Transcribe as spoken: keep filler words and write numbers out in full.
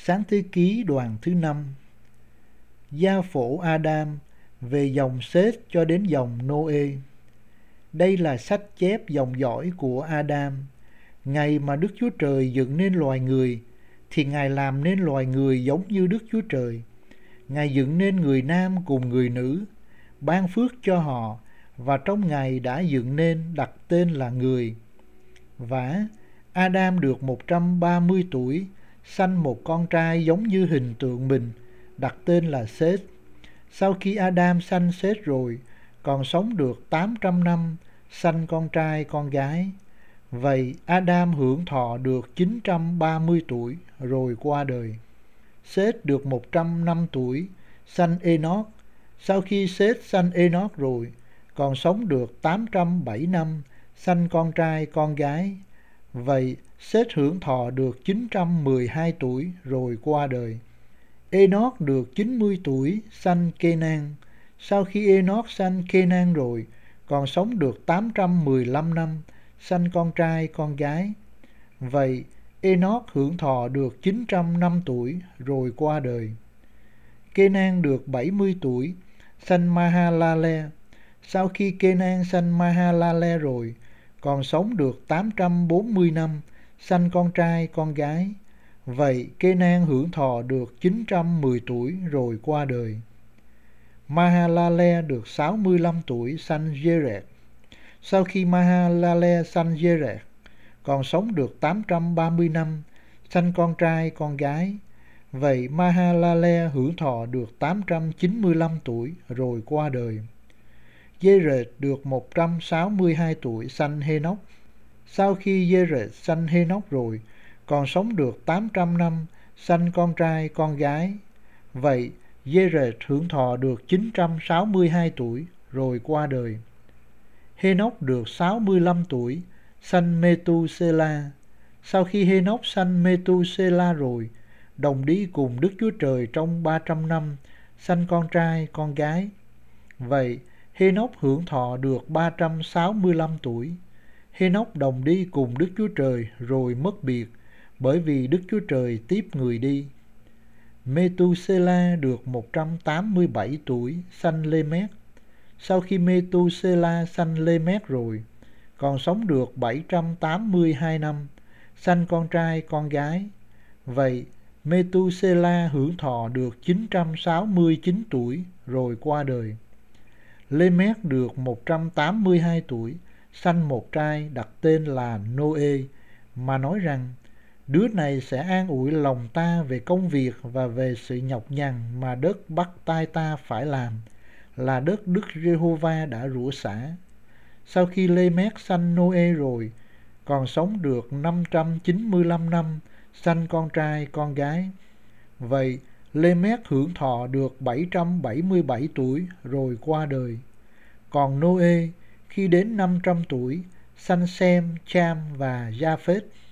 Sáng thế ký đoạn thứ năm. Gia phổ Adam về dòng Sết cho đến dòng Nô-ê. Đây là sách chép dòng dõi của Adam. Ngày mà Đức Chúa Trời dựng nên loài người, thì Ngài làm nên loài người giống như Đức Chúa Trời. Ngài dựng nên người nam cùng người nữ, ban phước cho họ, và trong Ngài đã dựng nên đặt tên là người. Vả, Adam được một trăm ba mươi tuổi, sanh một con trai giống như hình tượng mình, đặt tên là Sết. Sau khi Adam sanh Sết rồi, còn sống được tám trăm năm, sanh con trai con gái. Vậy Adam hưởng thọ được chín trăm ba mươi tuổi rồi qua đời. Sết được một trăm năm tuổi, sanh Enoch. Sau khi Sết sanh Enoch rồi, còn sống được tám trăm bảy năm, sanh con trai con gái. Vậy Sết hưởng thọ được chín trăm mười hai tuổi rồi qua đời. Enoch được chín mươi tuổi, sanh Kenan. Sau khi Enoch sanh Kenan rồi, còn sống được tám trăm mười lăm năm, sanh con trai con gái. Vậy Enoch hưởng thọ được chín trăm năm tuổi rồi qua đời. Kenan được bảy mươi tuổi, sanh Mahalalel. Sau khi Kenan sanh Mahalalel rồi, còn sống được tám trăm bốn mươi năm, sanh con trai con gái. Vậy Kenan hưởng thọ được chín trăm mười tuổi rồi qua đời. Mahalalel được sáu mươi lăm tuổi, sanh Jered. Sau khi Mahalalel sanh Jered, còn sống được tám trăm ba mươi năm, sanh con trai con gái. Vậy Mahalalel hưởng thọ được tám trăm chín mươi lăm tuổi rồi qua đời. Jered được một trăm sáu mươi hai tuổi, sanh Henoch. Sau khi Jered sanh Henoch rồi, còn sống được tám trăm năm, sanh con trai con gái. Vậy Jered hưởng thọ được chín trăm sáu mươi hai tuổi rồi qua đời. Henoch được sáu mươi lăm tuổi, sanh Methuselah. Sau khi Henoch sanh Methuselah rồi, đồng đi cùng Đức Chúa Trời trong ba trăm năm, sanh con trai con gái. Vậy Henoch hưởng thọ được ba trăm sáu mươi lăm tuổi. Henoch đồng đi cùng Đức Chúa Trời rồi mất biệt, bởi vì Đức Chúa Trời tiếp người đi. Methuselah được một trăm tám mươi bảy tuổi, sanh Lê-mét. Sau khi Methuselah sanh Lê-mét rồi, còn sống được bảy trăm tám mươi hai năm, sanh con trai con gái. Vậy Methuselah hưởng thọ được chín trăm sáu mươi chín tuổi rồi qua đời. Lê-mét được một trăm tám mươi hai tuổi, sanh một trai đặt tên là Nô-ê, mà nói rằng đứa này sẽ an ủi lòng ta về công việc và về sự nhọc nhằn mà đất bắt tay ta phải làm, là đất Đức Giê-hô-va đã rủa xả. Sau khi Lê-mét sanh Nô-ê rồi, còn sống được năm trăm chín mươi lăm năm, sanh con trai con gái. Vậy Lê-mét hưởng thọ được bảy trăm bảy mươi bảy tuổi rồi qua đời. Còn Nô-ê khi đến năm trăm tuổi, sanh Sem, Cham và Gia-phết.